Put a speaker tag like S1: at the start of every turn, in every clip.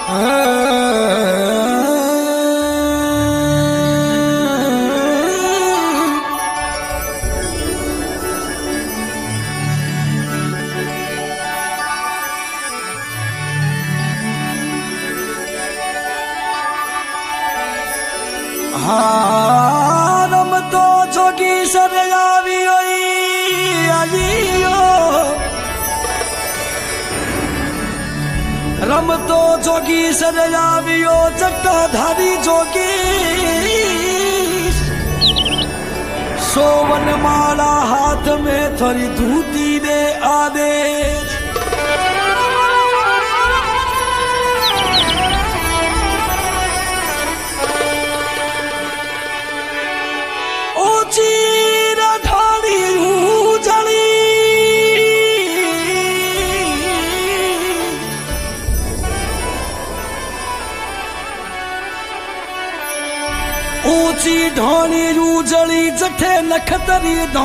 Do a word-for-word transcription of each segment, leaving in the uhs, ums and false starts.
S1: रम तो जोगी सर आवी रम तो जोगी सर आवियो जटाधारी जोगी सोवन माला हाथ में थोड़ी धूती दे आदेश ऊंची ढोनी रूजली जठे नखतरी धो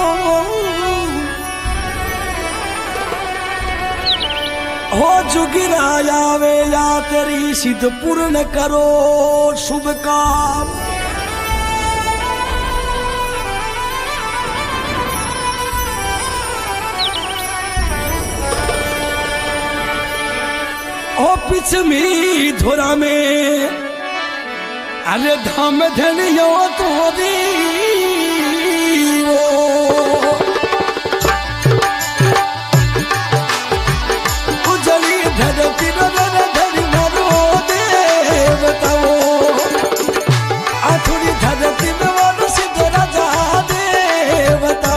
S1: हो जुगिराया वे या तेरी सिद्ध पूर्ण करो शुभ काम ओ पिछमी धुरा में अरे धाम धनियो तोरी उजली धरती नगर धरी मरो देवता आथुरी धरती में वन सिद्ध राजा देवता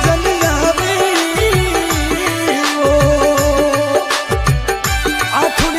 S1: आखुर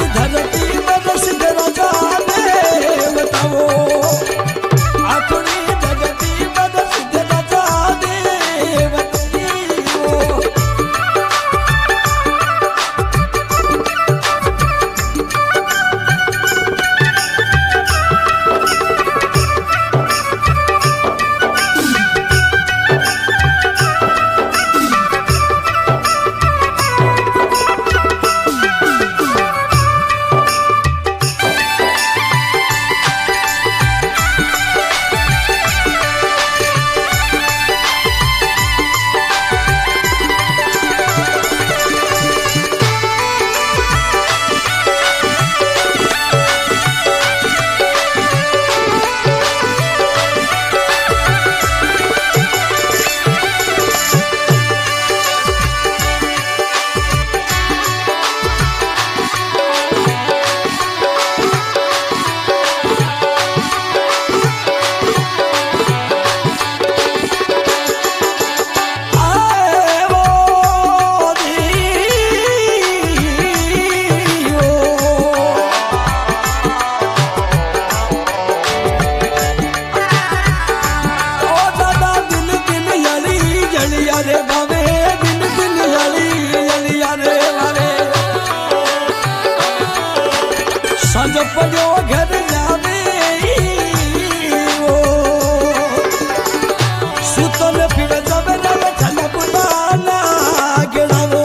S1: सुतन पीवे जब जब चल पुराना गिरावो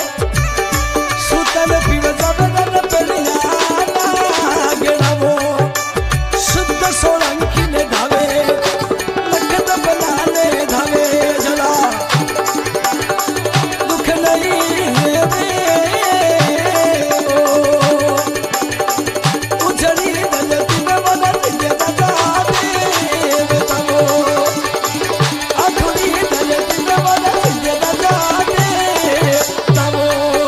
S1: सुतन पीवे जब जब पेड़ियाना गिरावो शुद्ध सोलंकी ने धावे लखत बनाने धावे जला दुख नहीं है उजड़ी दलती में बना दिया दादा देव तमो अखड़ी दलती में बना दिया दादा देव तमो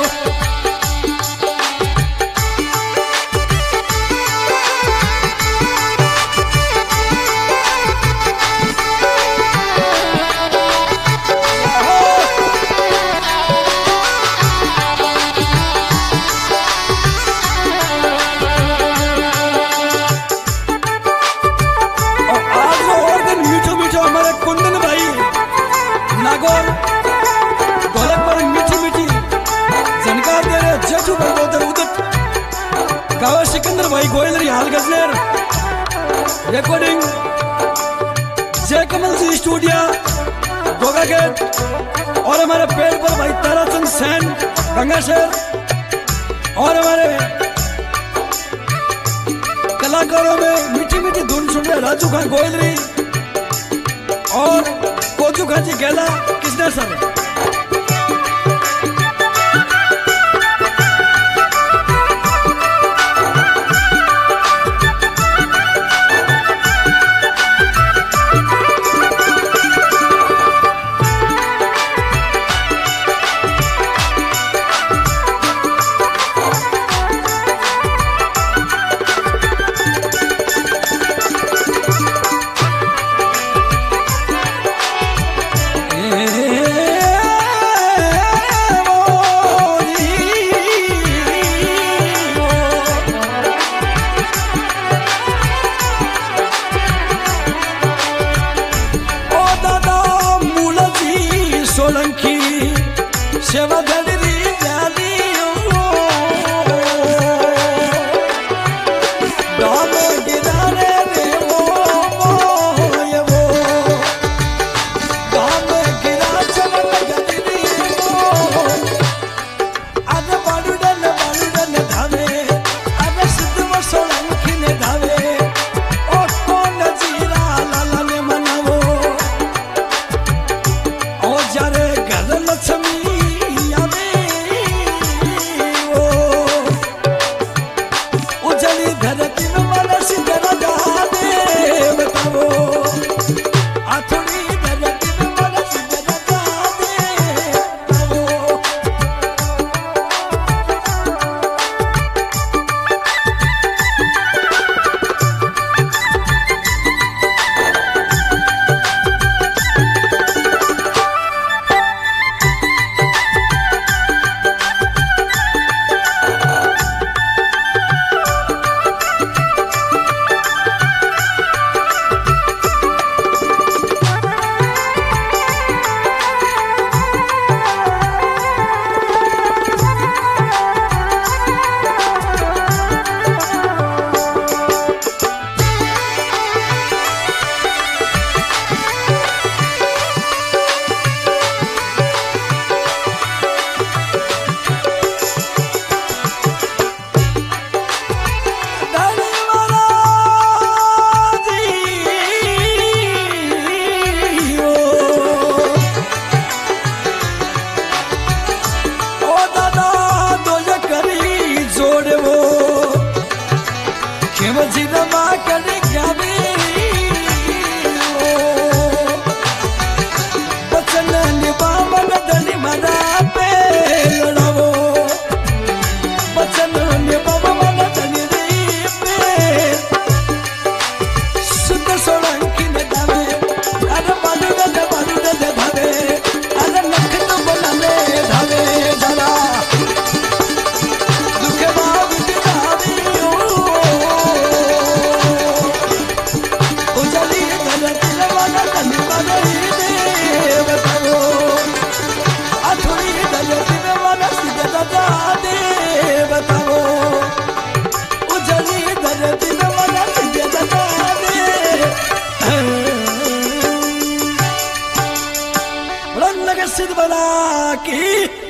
S1: कुंदन भाई नागौर ढोलक पर मीठी मीठी जानकार दे रहे जेठू भाई उधर उधर गावा सिकंदर भाई गोयलरी हाल गजनेर रिकॉर्डिंग जय कमल जी स्टूडियो गोगा गेट और हमारे पेड़ पर भाई ताराचंद सैन गंगाशहर और हमारे कलाकारों में मीठी मीठी धुन सुन रहे राजू खान गोयलरी और कोचू खाची गेला किसने सर सोलंकी सेवा गडरी जाली डाम गिराने रे वो ये वो डाम गिरा चमन गडरी वो आज बालुडन बालुडन धावे आज सिद्ध वो सोलंकी ने धावे ओ कौन जीरा लाला ने मनावो ओ जारे घर की।